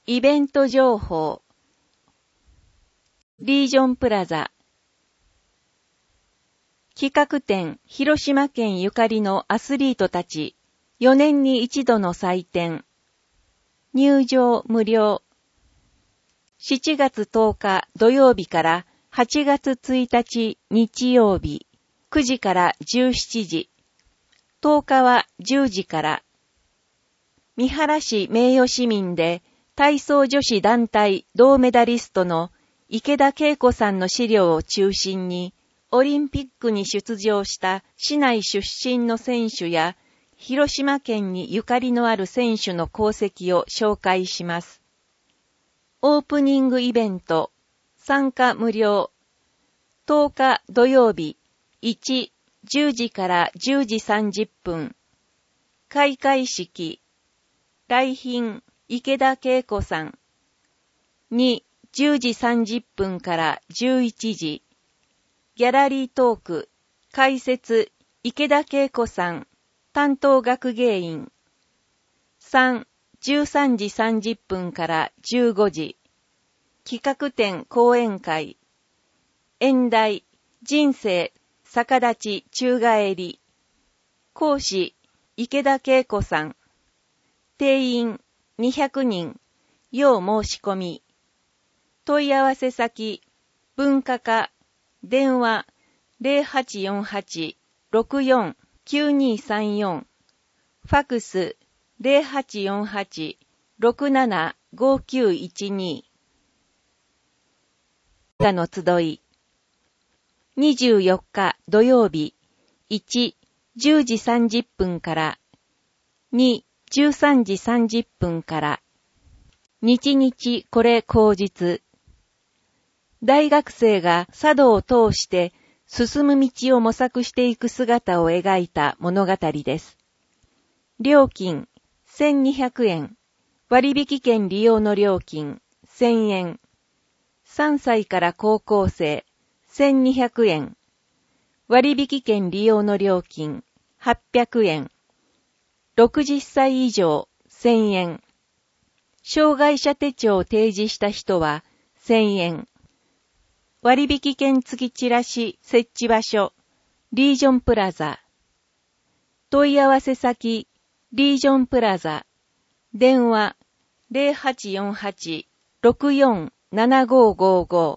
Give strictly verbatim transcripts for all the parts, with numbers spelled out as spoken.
イベント情報。リージョンプラザ。企画展、広島県ゆかりのアスリートたち、よねんに一度の祭典。入場無料。しちがつとおか土曜日からはちがつついたち日曜日、くじからじゅうしちじ。とおかはじゅうじから。三原市名誉市民で、体操女子団体銅メダリストの池田恵子さんの資料を中心に、オリンピックに出場した市内出身の選手や、広島県にゆかりのある選手の功績を紹介します。オープニングイベント、参加無料。とおか土曜日、いち、じゅうじからじゅうじさんじゅっぷん。開会式。来賓、池田恵子さん。に、じゅうじさんじゅっぷんからじゅういちじ。ギャラリートーク。解説、池田恵子さん。担当学芸員。さん、じゅうさんじさんじゅっぷんからじゅうごじ。企画展講演会。演題、人生、逆立ち宙返り。講師、池田恵子さん。定員、にひゃくにん。要申し込み。問い合わせ先、文化課、電話、ゼロはちよんはち ろくよん きゅうにさんよん。ファクス、ゼロはちよんはち ろくなな ごきゅういちに。がの集い。にじゅうよっか土曜日、いち、じゅうじさんじゅっぷんから、に、じゅうさんじさんじゅっぷんから、日々これ口実。大学生が茶道を通して進む道を模索していく姿を描いた物語です。料金、せんにひゃくえん。割引券利用の料金、せんえん。さんさいから高校生、せんにひゃくえん。割引券利用の料金、はっぴゃくえん。ろくじゅっさい以上、せんえん。障害者手帳を提示した人は、せんえん。割引券付きチラシ設置場所、リージョンプラザ。問い合わせ先、リージョンプラザ。電話、ゼロはちよんはち ろくよん ななごごご。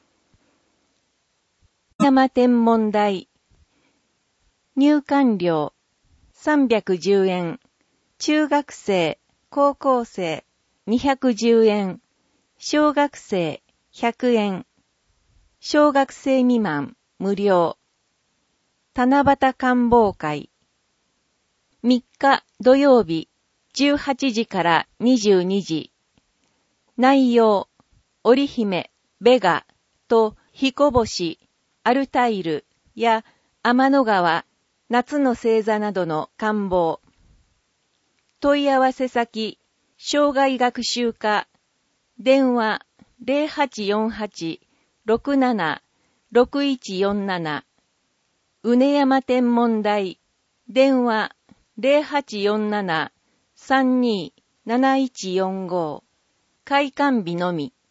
山天文台。入館料、さんびゃくじゅうえん。中学生、高校生、にひゃくじゅうえん。小学生、ひゃくえん。小学生未満、無料。七夕観望会。みっか土曜日、じゅうはちじからにじゅうにじ。内容、織姫、ベガと彦星、アルタイルや天の川、夏の星座などの観望。問い合わせ先、障害学習課。電話、ゼロはちよんはち ろくなな ろくいちよんなな。うね山天文台。電話、ゼロはちよんなな さんになないちよんご。開館日のみ。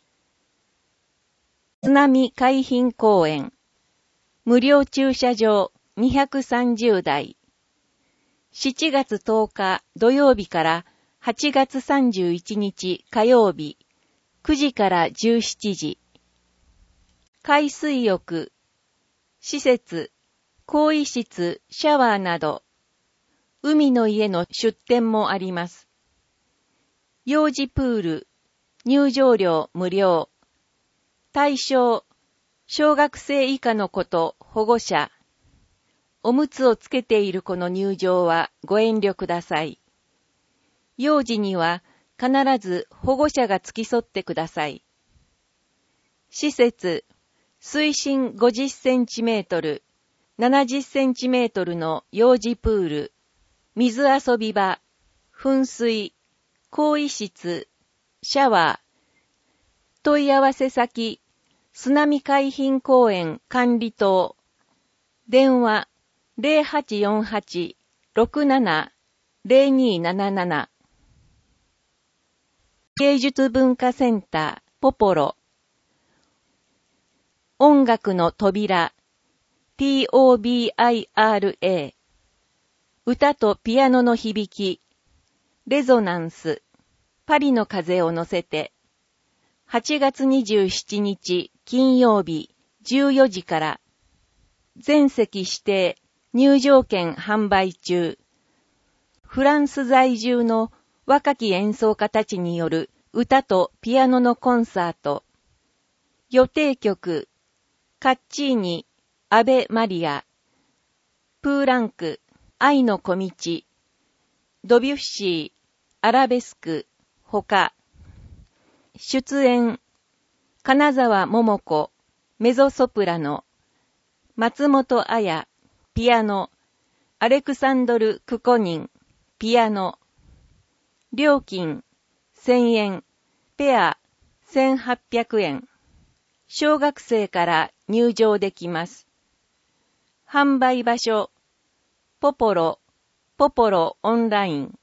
津波海浜公園。無料駐車場にひゃくさんじゅうだい。しちがつとおか土曜日からはちがつさんじゅういちにち火曜日、くじからじゅうしちじ。海水浴、施設、更衣室、シャワーなど、海の家の出店もあります。幼児プール、入場料無料。対象、小学生以下の子と保護者。おむつをつけている子の入場はご遠慮ください。幼児には必ず保護者が付き添ってください。施設、水深ごじゅっセンチメートル、ななじゅっセンチメートルの幼児プール、水遊び場、噴水、更衣室、シャワー。問い合わせ先、津波海浜公園管理棟。電話、ゼロはちよんはち ろくなな ゼロになななな。 芸術文化センターポポロ。音楽の扉 ピーオービーアイアールエー。歌とピアノの響きレゾナンス。パリの風を乗せて。はちがつにじゅうしちにち金曜日じゅうよじから。全席指定入場券販売中。フランス在住の若き演奏家たちによる歌とピアノのコンサート。予定曲、カッチーニ、アベ・マリア、プーランク、愛の小道、ドビュッシー、アラベスク、ほか。出演、金沢桃子、メゾソプラノ、松本彩、ピアノ、アレクサンドル・クコニン、ピアノ。料金、せんえん、ペア、せんはっぴゃくえん。小学生から入場できます。販売場所、ポポロ、ポポロオンライン。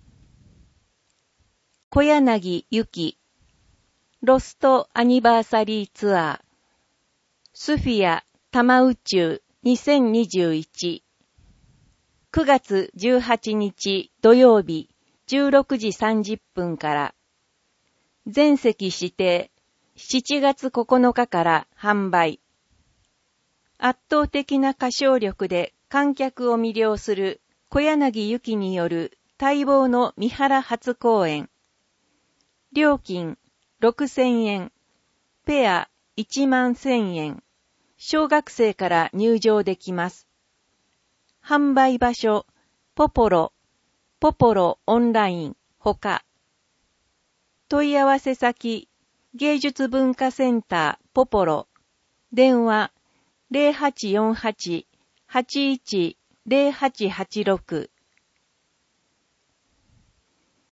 小柳ゆき、ロストアニバーサリーツアー。スフィア多摩宇宙にせんにじゅういち。くがつじゅうはちにち土曜日じゅうろくじさんじゅっぷんから。全席指定しちがつここのかから販売。圧倒的な歌唱力で観客を魅了する小柳ゆきによる待望の三原初公演。料金ろくせんえん、ペアいちまんせんえん。小学生から入場できます。販売場所、ポポロ、ポポロオンライン、ほか。問い合わせ先、芸術文化センター、ポポロ。電話、ゼロはちよんはち はちいちゼロはちはちろく。